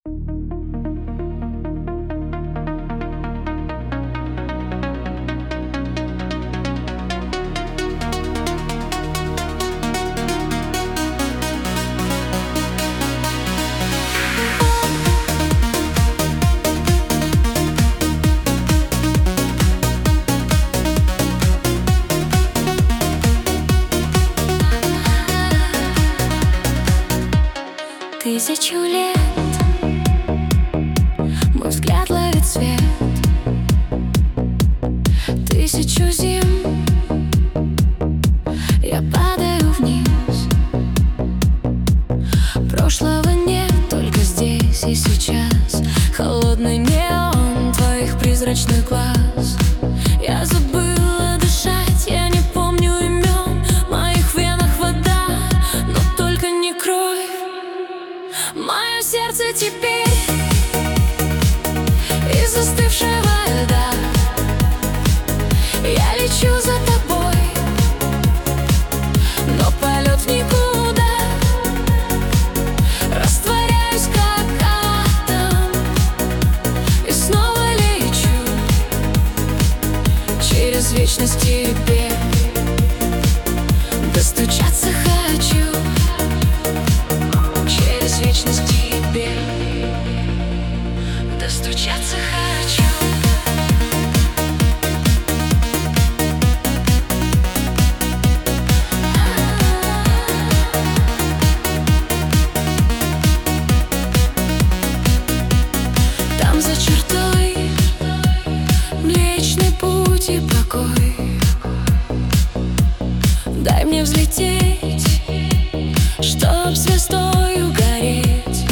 Тысячу лет мой взгляд ловит свет, тысячу зим я падаю вниз. Прошлого нет, только здесь и сейчас. Холодный неон твоих призрачных глаз. Я забыла дышать, я не помню имен. В моих венах вода, но только не кровь. Мое сердце теперь из застывшего льда. Я лечу за тобой, но полет в никуда. Растворяюсь, как атом, и снова лечу через вечность тебе. Достучаться хочу через вечность тебе. Достучаться хочу. Там за чертой Млечный путь и покой. Дай мне взлететь, чтоб звездою гореть.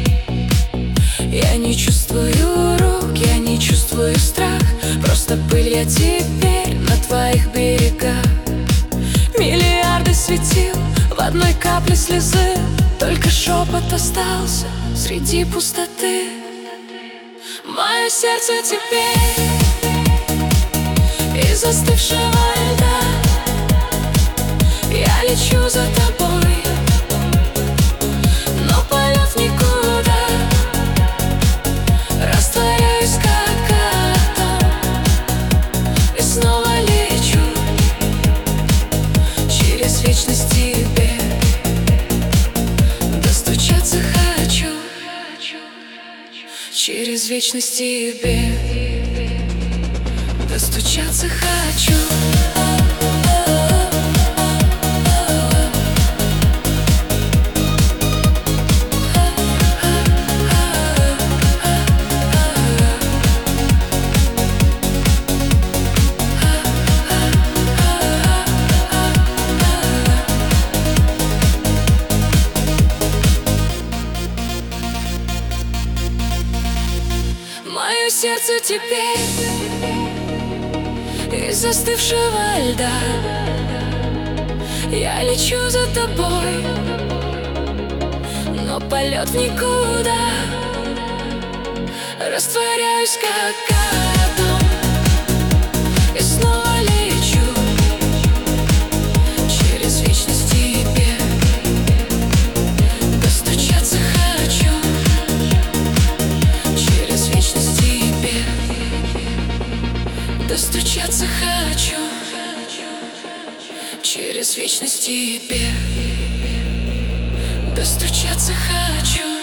Я не чувствую рук, я не чувствую страх. Просто пыль я теперь на твоих берегах. Миллиарды светил в одной капле слезы. Только шепот остался среди пустоты. Мое сердце теперь из застывшего льда. Я лечу за тобой, но полет в никуда. Растворяюсь, как атом, и снова лечу через вечность тебе. Достучаться хочу через вечность тебе. Достучаться хочу. Мое сердце теперь из застывшего льда. Я лечу за тобой, но полет в никуда. Растворяюсь, как атом, и снова лечу через вечность тебе. Достучаться хочу через вечность тебе. Достучаться хочу через вечность тебе. Достучаться хочу.